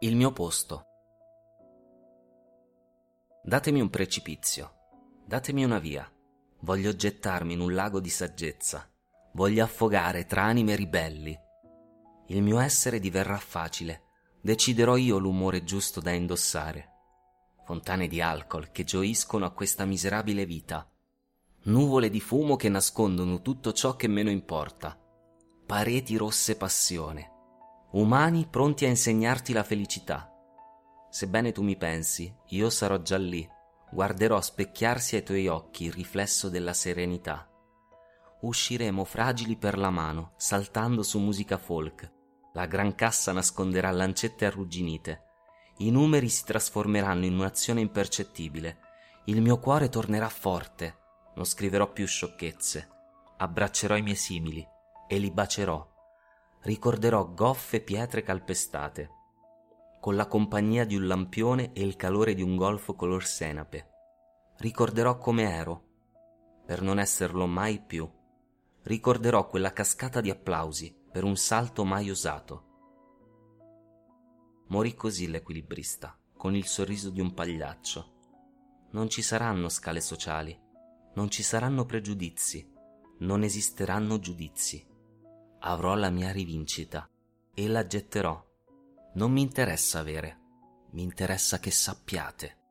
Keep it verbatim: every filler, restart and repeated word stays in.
Il mio posto. Datemi un precipizio, datemi una via. Voglio gettarmi in un lago di saggezza. Voglio affogare tra anime ribelli. Il mio essere diverrà facile. Deciderò io l'umore giusto da indossare. Fontane di alcol che gioiscono a questa miserabile vita. Nuvole di fumo che nascondono tutto ciò che meno importa. Pareti rosse passione. Umani pronti a insegnarti la felicità. Sebbene tu mi pensi, io sarò già lì. Guarderò specchiarsi ai tuoi occhi il riflesso della serenità. Usciremo fragili per la mano, saltando su musica folk. La gran cassa nasconderà lancette arrugginite. I numeri si trasformeranno in un'azione impercettibile. Il mio cuore tornerà forte. Non scriverò più sciocchezze. Abbraccerò i miei simili e li bacerò. Ricorderò goffe pietre calpestate, con la compagnia di un lampione e il calore di un golfo color senape. Ricorderò come ero, per non esserlo mai più. Ricorderò quella cascata di applausi per un salto mai usato. Morì così l'equilibrista, con il sorriso di un pagliaccio. Non ci saranno scale sociali, non ci saranno pregiudizi, non esisteranno giudizi. Avrò la mia rivincita e la getterò. Non mi interessa avere, mi interessa che sappiate.